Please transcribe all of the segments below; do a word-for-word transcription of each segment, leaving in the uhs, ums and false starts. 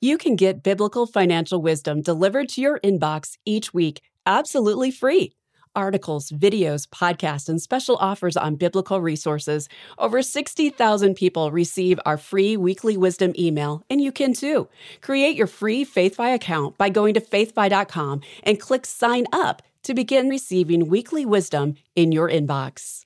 You can get biblical financial wisdom delivered to your inbox each week, absolutely free. Articles, videos, podcasts, and special offers on biblical resources. Over sixty thousand people receive our free weekly wisdom email, and you can too. Create your free FaithFi account by going to faithfi dot com and click Sign Up to begin receiving weekly wisdom in your inbox.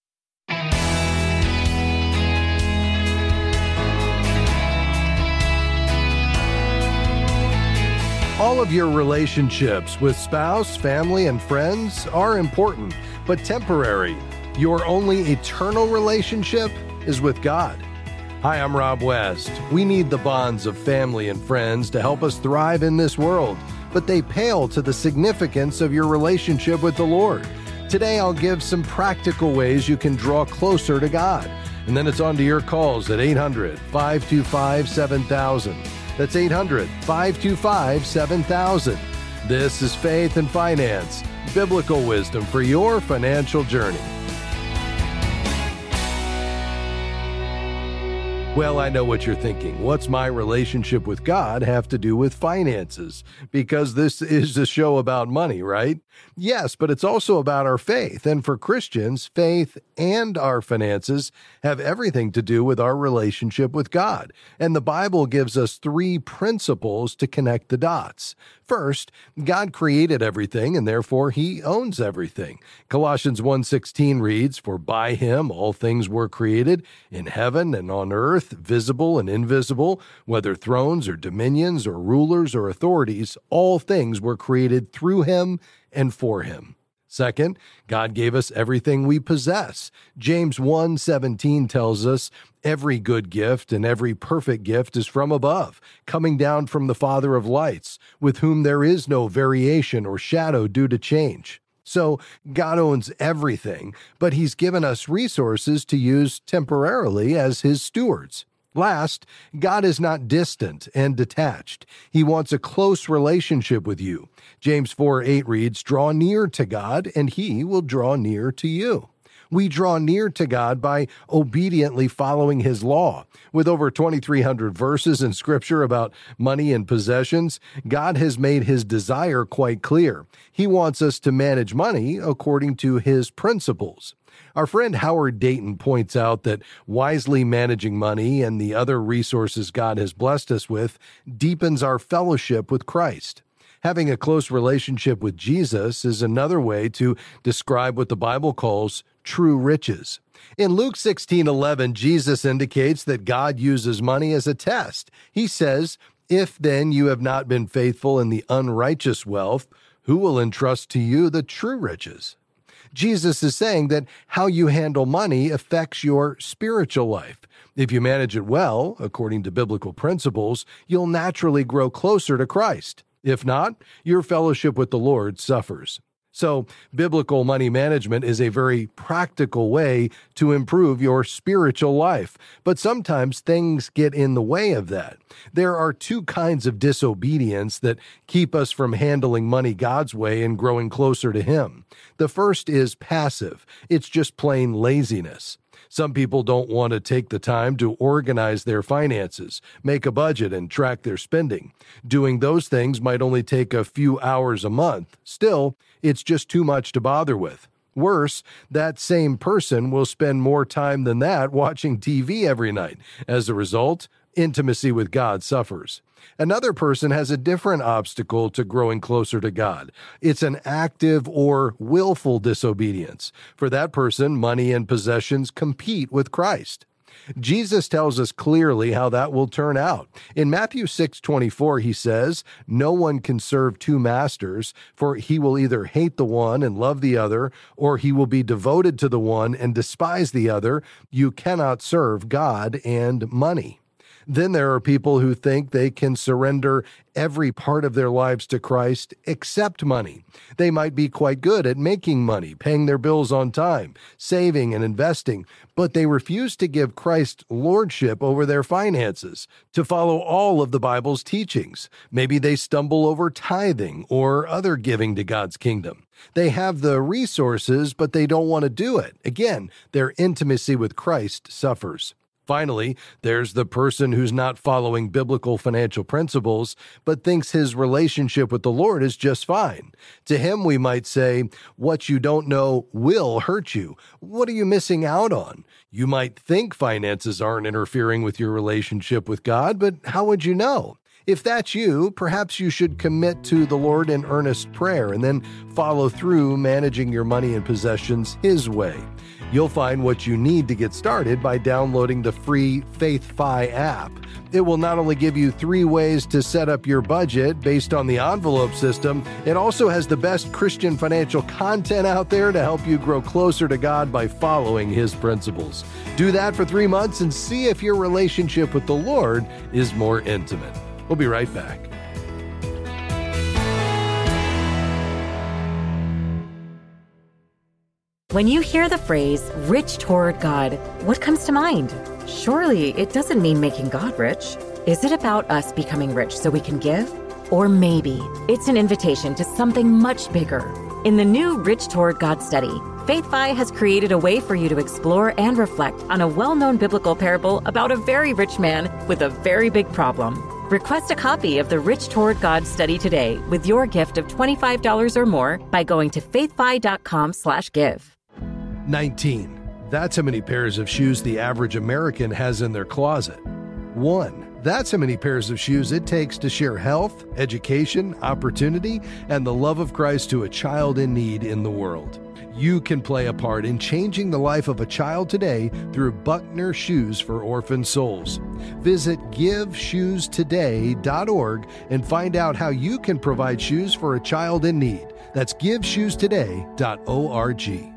All of your relationships with spouse, family, and friends are important, but temporary. Your only eternal relationship is with God. Hi, I'm Rob West. We need the bonds of family and friends to help us thrive in this world, but they pale to the significance of your relationship with the Lord. Today, I'll give some practical ways you can draw closer to God. And then it's on to your calls at eight hundred, five two five, seven thousand. That's eight hundred, five two five, seven thousand. This is Faith and Finance, biblical wisdom for your financial journey. Well, I know what you're thinking. What's my relationship with God have to do with finances? Because this is a show about money, right? Yes, but it's also about our faith. And for Christians, faith and our finances have everything to do with our relationship with God. And the Bible gives us three principles to connect the dots. First, God created everything, and therefore He owns everything. Colossians one sixteen reads, "For by Him all things were created, in heaven and on earth, visible and invisible, whether thrones or dominions or rulers or authorities, all things were created through Him and for Him." Second, God gave us everything we possess. James one seventeen tells us, "Every good gift and every perfect gift is from above, coming down from the Father of lights, with whom there is no variation or shadow due to change." So God owns everything, but He's given us resources to use temporarily as His stewards. Last, God is not distant and detached. He wants a close relationship with you. James four eight reads, "Draw near to God, and He will draw near to you." We draw near to God by obediently following His law. With over twenty-three hundred verses in Scripture about money and possessions, God has made His desire quite clear. He wants us to manage money according to His principles. Our friend Howard Dayton points out that wisely managing money and the other resources God has blessed us with deepens our fellowship with Christ. Having a close relationship with Jesus is another way to describe what the Bible calls true riches. In Luke sixteen eleven, Jesus indicates that God uses money as a test. He says, "If then you have not been faithful in the unrighteous wealth, who will entrust to you the true riches?" Jesus is saying that how you handle money affects your spiritual life. If you manage it well, according to biblical principles, you'll naturally grow closer to Christ. If not, your fellowship with the Lord suffers. So, biblical money management is a very practical way to improve your spiritual life. But sometimes things get in the way of that. There are two kinds of disobedience that keep us from handling money God's way and growing closer to Him. The first is passive. It's just plain laziness. Some people don't want to take the time to organize their finances, make a budget, and track their spending. Doing those things might only take a few hours a month. Still, it's just too much to bother with. Worse, that same person will spend more time than that watching T V every night. As a result, intimacy with God suffers. Another person has a different obstacle to growing closer to God. It's an active or willful disobedience. For that person, money and possessions compete with Christ. Jesus tells us clearly how that will turn out. In Matthew six twenty-four, He says, "No one can serve two masters, for he will either hate the one and love the other, or he will be devoted to the one and despise the other. You cannot serve God and money." Then there are people who think they can surrender every part of their lives to Christ except money. They might be quite good at making money, paying their bills on time, saving and investing, but they refuse to give Christ lordship over their finances, to follow all of the Bible's teachings. Maybe they stumble over tithing or other giving to God's kingdom. They have the resources, but they don't want to do it. Again, their intimacy with Christ suffers. Finally, there's the person who's not following biblical financial principles, but thinks his relationship with the Lord is just fine. To him, we might say, what you don't know will hurt you. What are you missing out on? You might think finances aren't interfering with your relationship with God, but how would you know? If that's you, perhaps you should commit to the Lord in earnest prayer and then follow through managing your money and possessions His way. You'll find what you need to get started by downloading the free FaithFi app. It will not only give you three ways to set up your budget based on the envelope system, it also has the best Christian financial content out there to help you grow closer to God by following His principles. Do that for three months and see if your relationship with the Lord is more intimate. We'll be right back. When you hear the phrase, rich toward God, what comes to mind? Surely it doesn't mean making God rich. Is it about us becoming rich so we can give? Or maybe it's an invitation to something much bigger. In the new Rich Toward God study, FaithFi has created a way for you to explore and reflect on a well-known biblical parable about a very rich man with a very big problem. Request a copy of the Rich Toward God study today with your gift of twenty-five dollars or more by going to faithfi.com slash give. nineteen. That's how many pairs of shoes the average American has in their closet. One. That's how many pairs of shoes it takes to share health, education, opportunity, and the love of Christ to a child in need in the world. You can play a part in changing the life of a child today through Buckner Shoes for Orphan Souls. Visit give shoes today dot org and find out how you can provide shoes for a child in need. That's give shoes today dot org.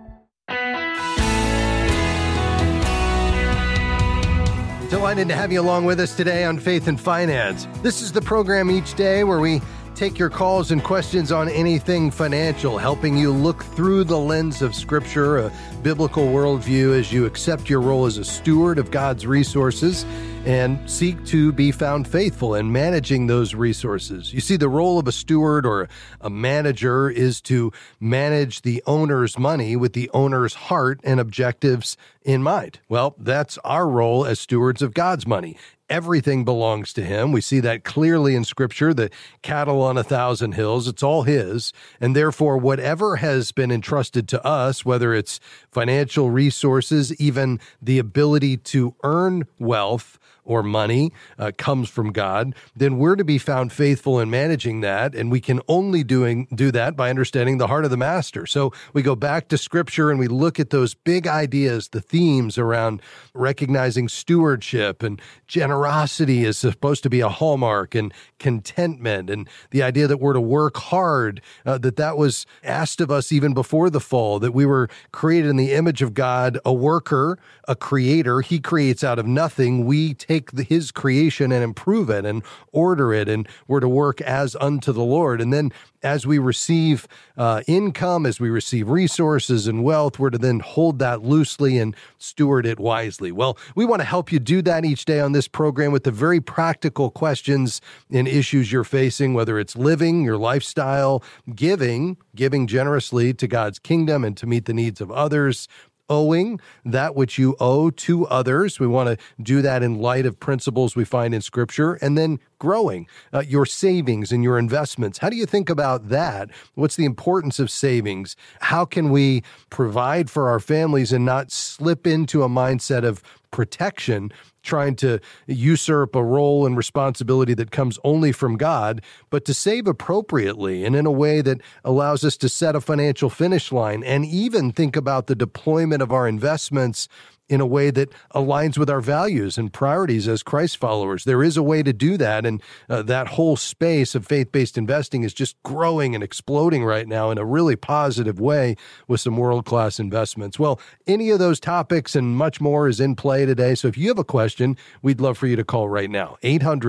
Delighted to have you along with us today on Faith and Finance. This is the program each day where we take your calls and questions on anything financial, helping you look through the lens of Scripture, a biblical worldview, as you accept your role as a steward of God's resources and seek to be found faithful in managing those resources. You see, the role of a steward or a manager is to manage the owner's money with the owner's heart and objectives in mind. Well, that's our role as stewards of God's money. Everything belongs to Him. We see that clearly in Scripture, the cattle on a thousand hills, it's all His. And therefore, whatever has been entrusted to us, whether it's financial resources, even the ability to earn wealth or money, uh, comes from God, then we're to be found faithful in managing that. And we can only doing do that by understanding the heart of the master. So we go back to Scripture and we look at those big ideas, the themes around recognizing stewardship, and generosity is supposed to be a hallmark, and contentment, and the idea that we're to work hard, uh, that that was asked of us even before the fall, that we were created in the image of God, a worker, a creator. He creates out of nothing. We take the, His creation and improve it and order it, and we're to work as unto the Lord. And then as we receive uh, income, as we receive resources and wealth, we're to then hold that loosely and steward it wisely. Well, we want to help you do that each day on this program with the very practical questions and issues you're facing, whether it's living, your lifestyle, giving, giving generously to God's kingdom and to meet the needs of others, owing that which you owe to others. We want to do that in light of principles we find in Scripture, and then growing uh, your savings and your investments. How do you think about that? What's the importance of savings? How can we provide for our families and not slip into a mindset of protection, trying to usurp a role and responsibility that comes only from God, but to save appropriately and in a way that allows us to set a financial finish line and even think about the deployment of our investments in a way that aligns with our values and priorities as Christ followers. There is a way to do that, and uh, that whole space of faith-based investing is just growing and exploding right now in a really positive way with some world-class investments. Well, any of those topics and much more is in play today, so if you have a question, we'd love for you to call right now. eight hundred,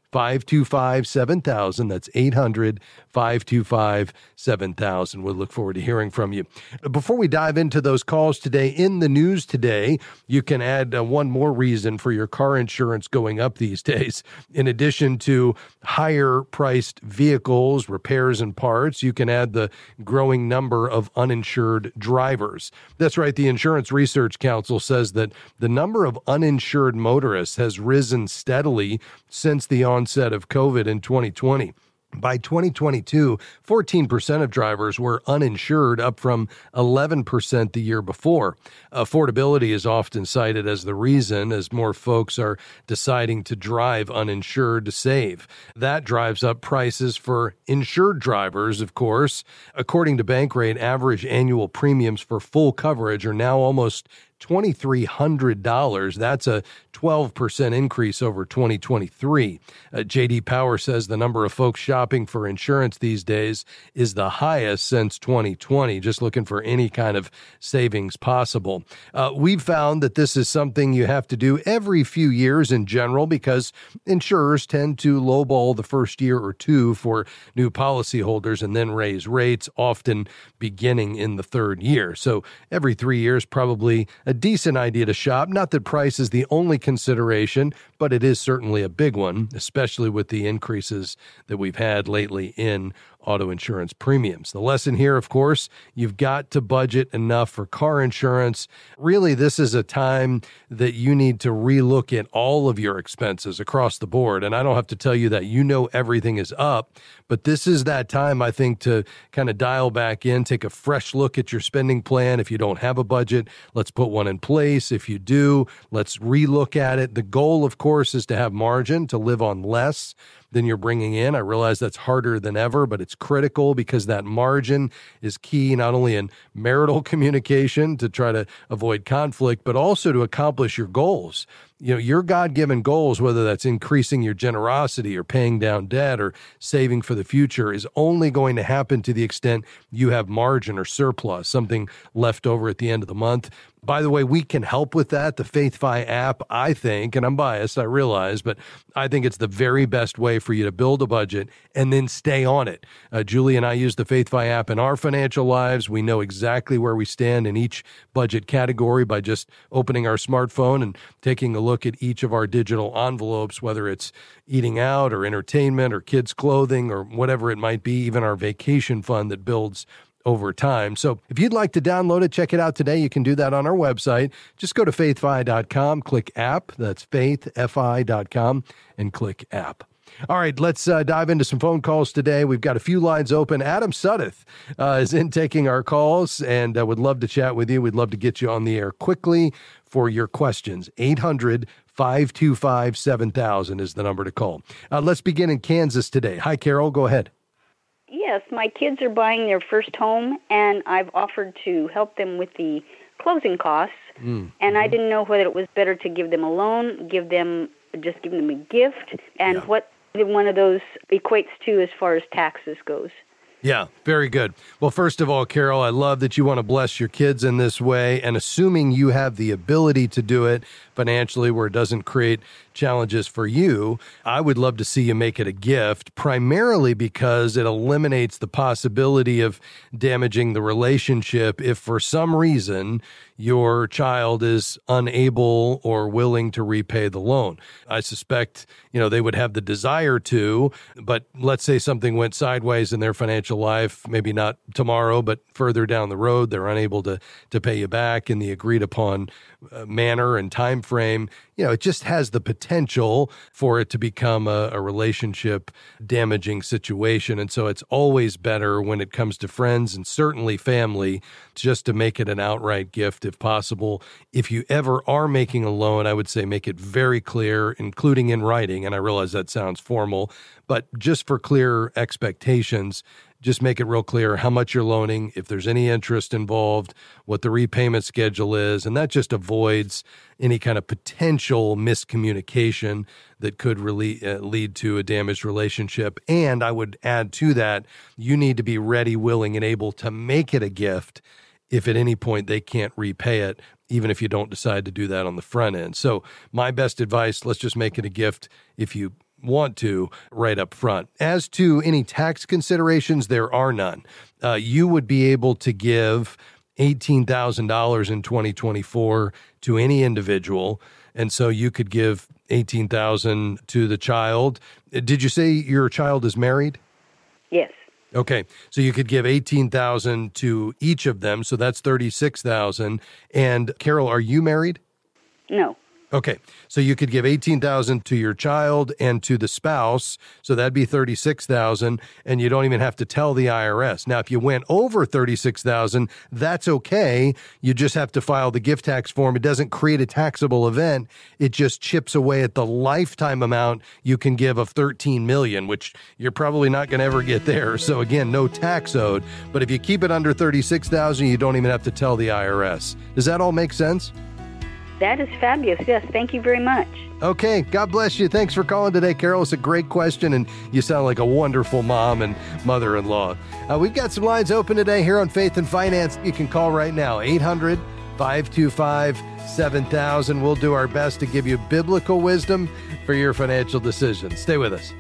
five two five, seven thousand. That's eight hundred, five two five, seven thousand. We'll look forward to hearing from you. Before we dive into those calls today, in the news today, you can add uh, one more reason for your car insurance going up these days. In addition to higher priced vehicles, repairs, and parts, you can add the growing number of uninsured drivers. That's right. The Insurance Research Council says that the number of uninsured motorists has risen steadily since the onset of COVID in twenty twenty. By twenty twenty-two, fourteen percent of drivers were uninsured, up from eleven percent the year before. Affordability is often cited as the reason, as more folks are deciding to drive uninsured to save. That drives up prices for insured drivers, of course. According to Bankrate, average annual premiums for full coverage are now almost two thousand three hundred dollars. That's a twelve percent increase over twenty twenty-three. Uh, J D Power says the number of folks shopping for insurance these days is the highest since twenty twenty, just looking for any kind of savings possible. Uh, we've found that this is something you have to do every few years in general because insurers tend to lowball the first year or two for new policyholders and then raise rates, often beginning in the third year. So every three years, probably a decent idea to shop. Not that price is the only consideration, but it is certainly a big one, especially with the increases that we've had lately in auto insurance premiums. The lesson here, of course, you've got to budget enough for car insurance. Really, this is a time that you need to relook at all of your expenses across the board. And I don't have to tell you that you know everything is up, but this is that time, I think, to kind of dial back in, take a fresh look at your spending plan. If you don't have a budget, let's put one in place. If you do, let's relook at it. The goal, of course, is to have margin, to live on less than you're bringing in. I realize that's harder than ever, but it's critical because that margin is key not only in marital communication to try to avoid conflict, but also to accomplish your goals. You know, your God-given goals, whether that's increasing your generosity or paying down debt or saving for the future, is only going to happen to the extent you have margin or surplus, something left over at the end of the month. By the way, we can help with that. The FaithFi app, I think, and I'm biased, I realize, but I think it's the very best way for you to build a budget and then stay on it. Uh, Julie and I use the FaithFi app in our financial lives. We know exactly where we stand in each budget category by just opening our smartphone and taking a look at each of our digital envelopes, whether it's eating out or entertainment or kids' clothing or whatever it might be, even our vacation fund that builds over time. So if you'd like to download it, check it out today. You can do that on our website. Just go to faith fi dot com, click app. That's faith fi dot com and click app. All right, let's uh, dive into some phone calls today. We've got a few lines open. Adam Suddeth uh, is in taking our calls and uh, would love to chat with you. We'd love to get you on the air quickly for your questions. eight hundred, five two five, seven thousand is the number to call. Uh, let's begin in Kansas today. Hi, Carol. Go ahead. Yes, my kids are buying their first home, and I've offered to help them with the closing costs, mm. and I didn't know whether it was better to give them a loan, give them just give them a gift, and yeah. what one of those equates to as far as taxes goes. Yeah, very good. Well, first of all, Carol, I love that you want to bless your kids in this way, and assuming you have the ability to do it financially where it doesn't create challenges for you, I would love to see you make it a gift, primarily because it eliminates the possibility of damaging the relationship if for some reason your child is unable or willing to repay the loan. I suspect, you know, they would have the desire to, but let's say something went sideways in their financial life, maybe not tomorrow, but further down the road, they're unable to, to pay you back in the agreed upon uh, manner and time frame. You know, it just has the potential for it to become a, a relationship damaging situation. And so it's always better when it comes to friends and certainly family just to make it an outright gift if possible. If you ever are making a loan, I would say make it very clear, including in writing. And I realize that sounds formal, but just for clear expectations, just make it real clear how much you're loaning, if there's any interest involved, what the repayment schedule is, and that just avoids any kind of potential miscommunication that could really uh, lead to a damaged relationship. And I would add to that, you need to be ready, willing, and able to make it a gift if at any point they can't repay it, even if you don't decide to do that on the front end. So my best advice, let's just make it a gift if you want to right up front. As to any tax considerations, there are none. Uh, you would be able to give eighteen thousand dollars in twenty twenty-four to any individual, and so you could give eighteen thousand dollars to the child. Did you say your child is married? Yes. Okay, so you could give eighteen thousand dollars to each of them, so that's thirty-six thousand dollars. And Carol, are you married? No. Okay, so you could give eighteen thousand dollars to your child and to the spouse, so that'd be thirty-six thousand dollars, and you don't even have to tell the I R S. Now, if you went over thirty-six thousand dollars, that's okay. You just have to file the gift tax form. It doesn't create a taxable event. It just chips away at the lifetime amount you can give of thirteen million dollars, which you're probably not going to ever get there. So again, no tax owed. But if you keep it under thirty-six thousand dollars, you don't even have to tell the I R S. Does that all make sense? That is fabulous. Yes, thank you very much. Okay, God bless you. Thanks for calling today, Carol. It's a great question, and you sound like a wonderful mom and mother-in-law. Uh, we've got some lines open today here on Faith and Finance. You can call right now, eight hundred, five two five, seven thousand. We'll do our best to give you biblical wisdom for your financial decisions. Stay with us.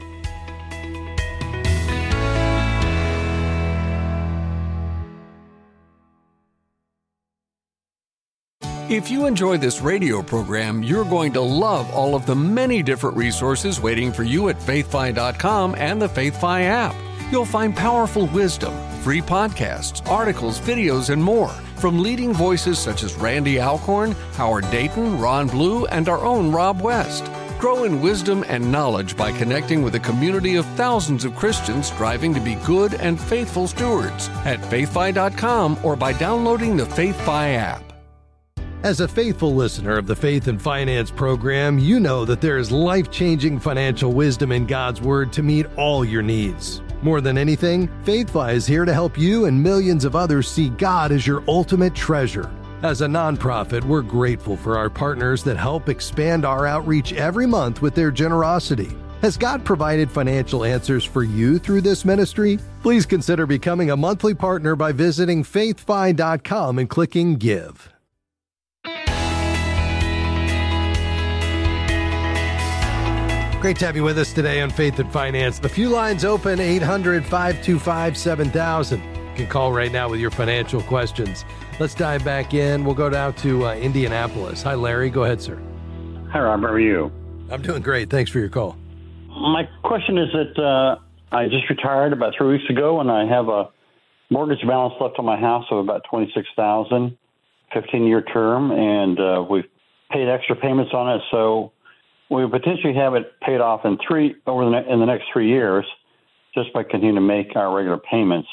If you enjoy this radio program, you're going to love all of the many different resources waiting for you at faith fi dot com and the FaithFi app. You'll find powerful wisdom, free podcasts, articles, videos, and more from leading voices such as Randy Alcorn, Howard Dayton, Ron Blue, and our own Rob West. Grow in wisdom and knowledge by connecting with a community of thousands of Christians striving to be good and faithful stewards at faith fi dot com or by downloading the FaithFi app. As a faithful listener of the Faith and Finance program, you know that there is life-changing financial wisdom in God's Word to meet all your needs. More than anything, FaithFi is here to help you and millions of others see God as your ultimate treasure. As a nonprofit, we're grateful for our partners that help expand our outreach every month with their generosity. Has God provided financial answers for you through this ministry? Please consider becoming a monthly partner by visiting faith fi dot com and clicking Give. Great to have you with us today on Faith and Finance. The few lines open, eight hundred, five two five, seven thousand. You can call right now with your financial questions. Let's dive back in. We'll go down to uh, Indianapolis. Hi, Larry. Go ahead, sir. Hi, Rob. How are you? I'm doing great. Thanks for your call. My question is that uh, I just retired about three weeks ago, and I have a mortgage balance left on my house of about twenty-six thousand dollars, fifteen-year term, and uh, we've paid extra payments on it, so we potentially have it paid off in three over the ne- in the next three years, just by continuing to make our regular payments.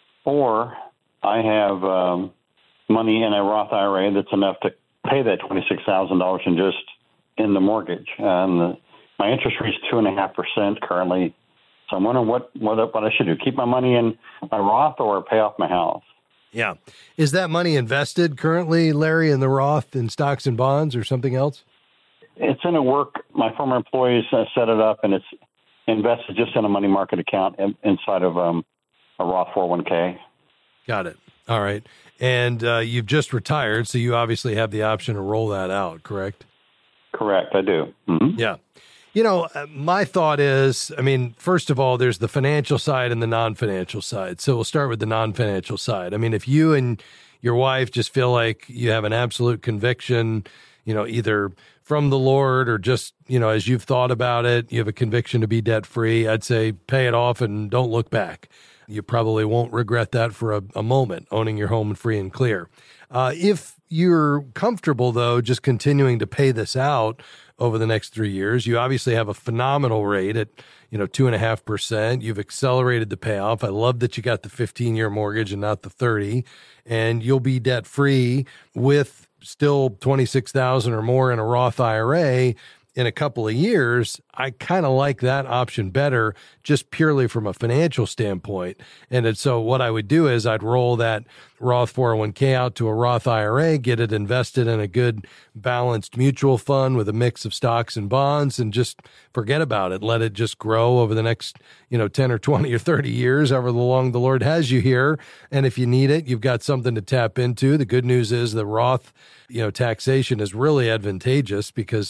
Or I have um, money in a Roth I R A that's enough to pay that twenty-six thousand dollars in just in the mortgage. And the, my interest rate is two and a half percent currently. So I'm wondering what what what I should do: keep my money in my Roth or pay off my house. Yeah, is that money invested currently, Larry, in the Roth in stocks and bonds or something else? It's in a work. My former employees uh, set it up, and it's invested just in a money market account in, inside of um, a Roth four oh one k. Got it. All right. And uh, you've just retired, so you obviously have the option to roll that out, correct? Correct, I do. Mm-hmm. Yeah. You know, my thought is, I mean, first of all, there's the financial side and the non-financial side. So we'll start with the non-financial side. I mean, if you and your wife just feel like you have an absolute conviction, you know, either from the Lord or just, you know, as you've thought about it, you have a conviction to be debt-free, I'd say pay it off and don't look back. You probably won't regret that for a, a moment, owning your home free and clear. Uh, if you're comfortable, though, just continuing to pay this out over the next three years, you obviously have a phenomenal rate at, you know, two and a half percent. You've accelerated the payoff. I love that you got the fifteen-year mortgage and not the thirty, and you'll be debt-free with still twenty-six thousand or more in a Roth I R A in a couple of years. I kind of like that option better, just purely from a financial standpoint. And so what I would do is I'd roll that Roth four oh one k out to a Roth I R A, get it invested in a good balanced mutual fund with a mix of stocks and bonds, and just forget about it. Let it just grow over the next, you know, ten or twenty or thirty years, however long the Lord has you here. And if you need it, you've got something to tap into. The good news is the Roth, you know, taxation is really advantageous because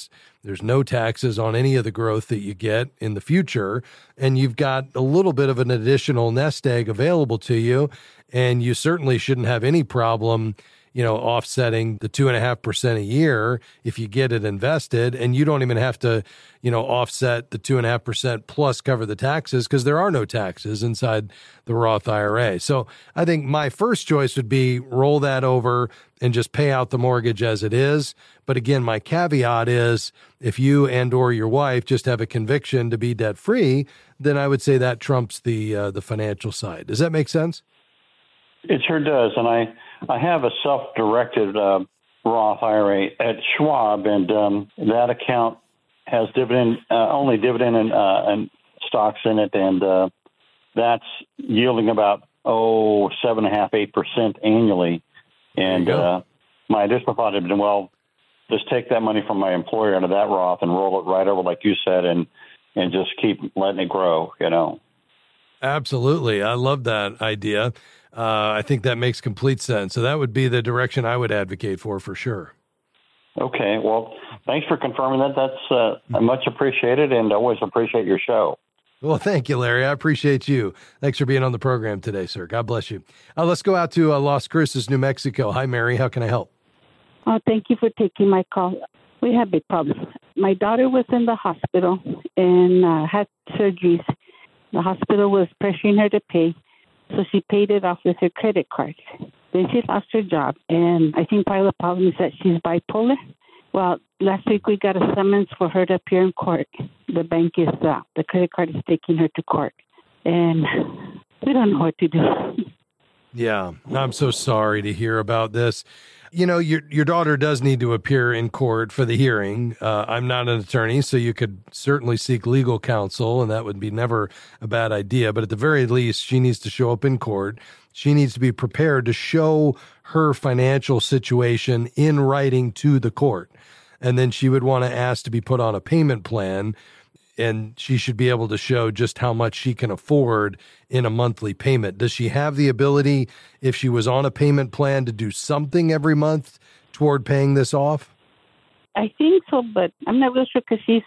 There's no taxes on any of the growth that you get in the future. And you've got a little bit of an additional nest egg available to you. And you certainly shouldn't have any problem, you know, offsetting the two and a half percent a year if you get it invested, and you don't even have to, you know, offset the two and a half percent plus cover the taxes because there are no taxes inside the Roth I R A. So I think my first choice would be roll that over and just pay out the mortgage as it is. But again, my caveat is if you and or your wife just have a conviction to be debt free, then I would say that trumps the uh, the financial side. Does that make sense? It sure does, and I. I have a self-directed uh, Roth I R A at Schwab, and um, that account has dividend uh, only dividend and, uh, and stocks in it, and uh, that's yielding about oh seven and a half, eight percent annually. And uh, my additional thought had been, well, just take that money from my employer into that Roth and roll it right over, like you said, and and just keep letting it grow. You know. Absolutely, I love that idea. Uh, I think that makes complete sense. So that would be the direction I would advocate for, for sure. Okay. Well, thanks for confirming that. That's uh, much appreciated, and always appreciate your show. Well, thank you, Larry. I appreciate you. Thanks for being on the program today, sir. God bless you. Uh, let's go out to uh, Las Cruces, New Mexico. Hi, Mary. How can I help? Oh, thank you for taking my call. We have big problems. My daughter was in the hospital and uh, had surgeries. The hospital was pressuring her to pay. So she paid it off with her credit card. Then she lost her job. And I think part of the problem is that she's bipolar. Well, last week we got a summons for her to appear in court. The bank is, uh, the credit card is taking her to court. And we don't know what to do. Yeah, I'm so sorry to hear about this. You know, your your daughter does need to appear in court for the hearing. Uh, I'm not an attorney, so you could certainly seek legal counsel, and that would be never a bad idea. But at the very least, she needs to show up in court. She needs to be prepared to show her financial situation in writing to the court. And then she would want to ask to be put on a payment plan, and she should be able to show just how much she can afford in a monthly payment. Does she have the ability, if she was on a payment plan, to do something every month toward paying this off? I think so, but I'm not real sure because she's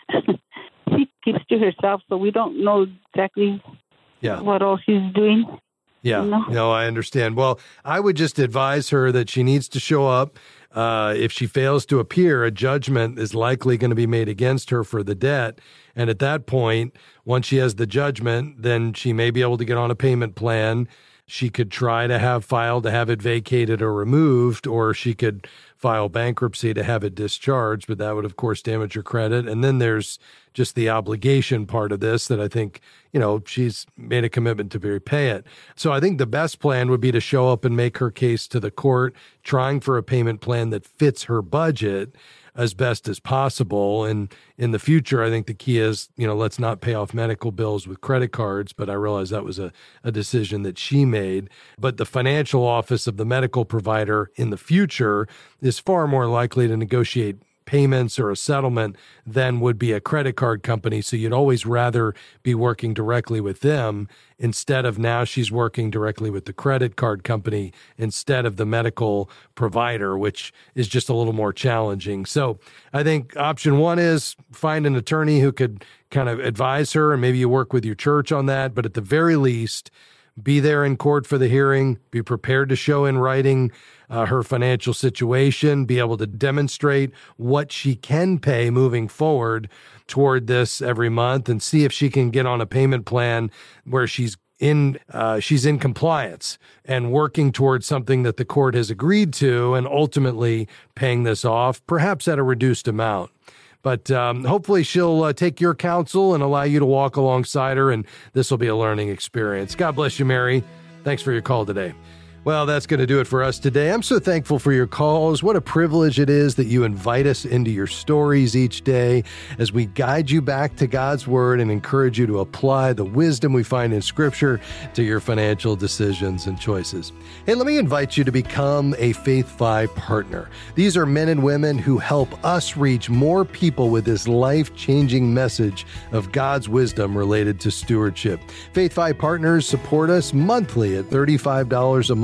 she keeps to herself, so we don't know exactly yeah. what all she's doing. Yeah, you know? No, I understand. Well, I would just advise her that she needs to show up. Uh, if she fails to appear, a judgment is likely going to be made against her for the debt. And at that point, once she has the judgment, then she may be able to get on a payment plan. She could try to have filed to have it vacated or removed, or she could file bankruptcy to have it discharged, but that would, of course, damage her credit. And then there's just the obligation part of this that I think, you know, she's made a commitment to repay it. So I think the best plan would be to show up and make her case to the court, trying for a payment plan that fits her budget as best as possible. And in the future, I think the key is, you know, let's not pay off medical bills with credit cards. But I realize that was a, a decision that she made. But the financial office of the medical provider in the future is far more likely to negotiate payments or a settlement than would be a credit card company. So you'd always rather be working directly with them instead of now she's working directly with the credit card company instead of the medical provider, which is just a little more challenging. So I think option one is find an attorney who could kind of advise her, and maybe you work with your church on that. But at the very least, be there in court for the hearing, be prepared to show in writing uh, her financial situation, be able to demonstrate what she can pay moving forward toward this every month, and see if she can get on a payment plan where she's in uh, she's in compliance and working towards something that the court has agreed to, and ultimately paying this off, perhaps at a reduced amount. But um, hopefully she'll uh, take your counsel and allow you to walk alongside her, and this will be a learning experience. God bless you, Mary. Thanks for your call today. Well, that's going to do it for us today. I'm so thankful for your calls. What a privilege it is that you invite us into your stories each day as we guide you back to God's Word and encourage you to apply the wisdom we find in Scripture to your financial decisions and choices. Hey, let me invite you to become a FaithFi partner. These are men and women who help us reach more people with this life-changing message of God's wisdom related to stewardship. FaithFi partners support us monthly at thirty-five dollars a month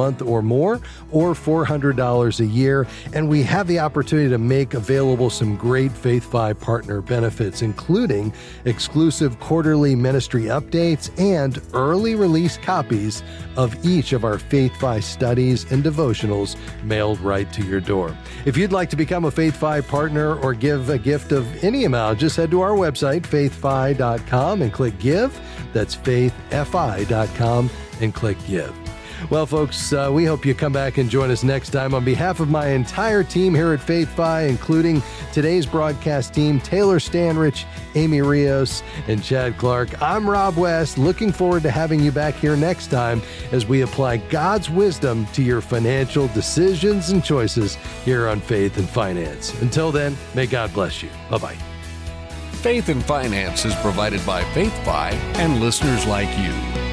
month or more, or four hundred dollars a year. And we have the opportunity to make available some great FaithFi partner benefits, including exclusive quarterly ministry updates and early release copies of each of our FaithFi studies and devotionals mailed right to your door. If you'd like to become a FaithFi partner or give a gift of any amount, just head to our website, faith fi dot com, and click Give. That's faith fi dot com and click Give. Well, folks, uh, we hope you come back and join us next time. On behalf of my entire team here at FaithFi, including today's broadcast team, Taylor Stanrich, Amy Rios, and Chad Clark, I'm Rob West, looking forward to having you back here next time as we apply God's wisdom to your financial decisions and choices here on Faith and Finance. Until then, may God bless you. Bye-bye. Faith and Finance is provided by FaithFi and listeners like you.